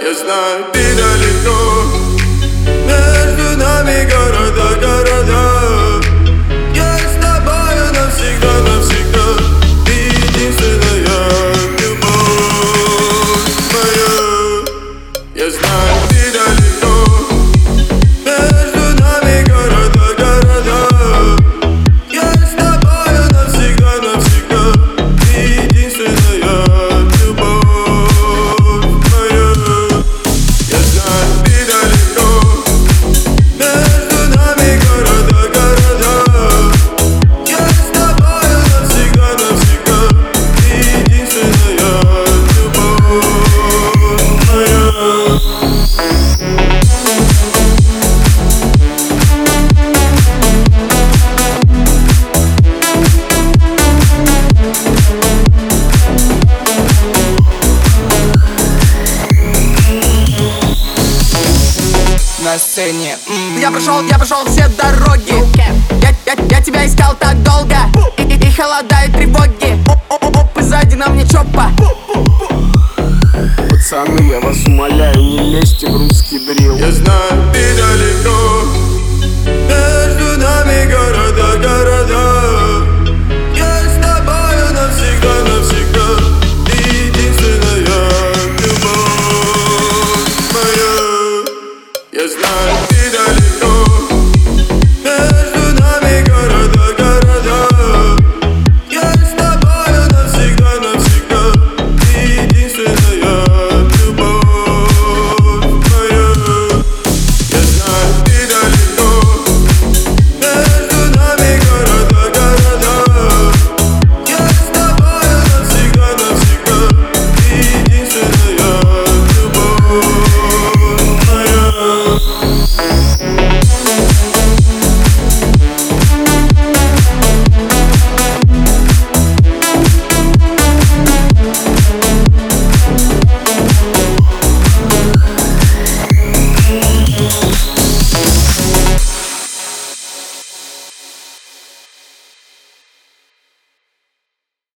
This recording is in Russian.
Я знаю, ты далеко, между нами города, города. Я с тобою навсегда, навсегда. Ты единственная любовь моя. Я знаю, ты далеко, между нами города, города. Я с тобою навсегда, навсегда. Ты единственная любовь моя. Я знаю, ты далеко, между нами города, города. Я с тобою навсегда, навсегда. Ты единственная любовь моя. На сцене Я прошел все дороги. Я тебя искал так долго. И холодают тревоги. Оп, и сзади на мне чопа. Пацаны, я вас умоляю, не лезьте в русский дрил. Я знаю, ты далеко, между нами города.